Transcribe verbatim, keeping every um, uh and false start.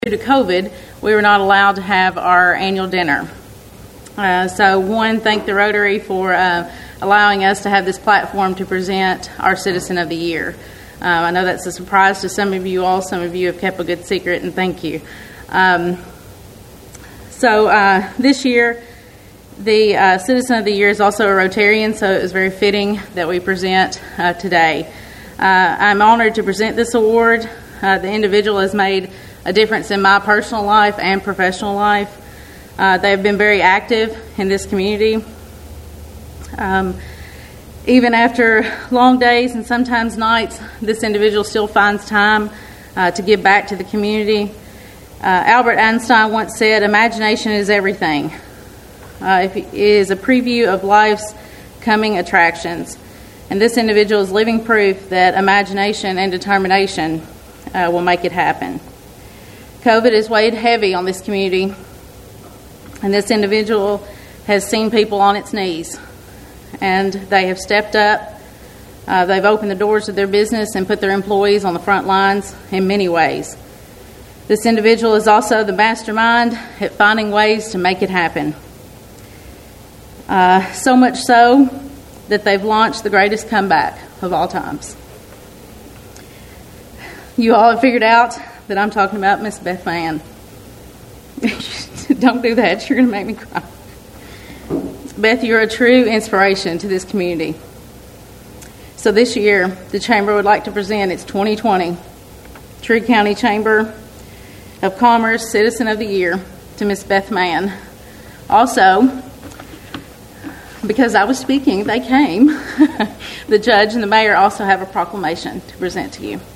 due to COVID, we were not allowed to have our annual dinner. Uh, so, one, thank the Rotary for uh, allowing us to have this platform to present our Citizen of the Year. Uh, I know that's a surprise to some of you all. Some of you have kept a good secret, and thank you. Um, so, uh, this year, the uh, Citizen of the Year is also a Rotarian, so it was very fitting that we present uh, today. Uh, I'm honored to present this award. Uh, the individual has made a difference in my personal life and professional life. Uh, they have been very active in this community. Um, even after long days and sometimes nights, this individual still finds time uh, to give back to the community. Uh, Albert Einstein once said, "Imagination is everything." Uh, it is a preview of life's coming attractions. And this individual is living proof that imagination and determination uh, will make it happen. COVID has weighed heavy on this community, and this individual has seen people on its knees, and they have stepped up. Uh, they've opened the doors of their business and put their employees on the front lines in many ways. This individual is also the mastermind at finding ways to make it happen. Uh, so much so that they've launched the greatest comeback of all times. You all have figured out that I'm talking about Miss Beth Mann. Don't do that. You're going to make me cry. Beth, you're a true inspiration to this community. So this year, the Chamber would like to present its twenty twenty Tree County Chamber of Commerce Citizen of the Year to Miss Beth Mann. Also, because I was speaking, they came. The judge and the mayor also have a proclamation to present to you.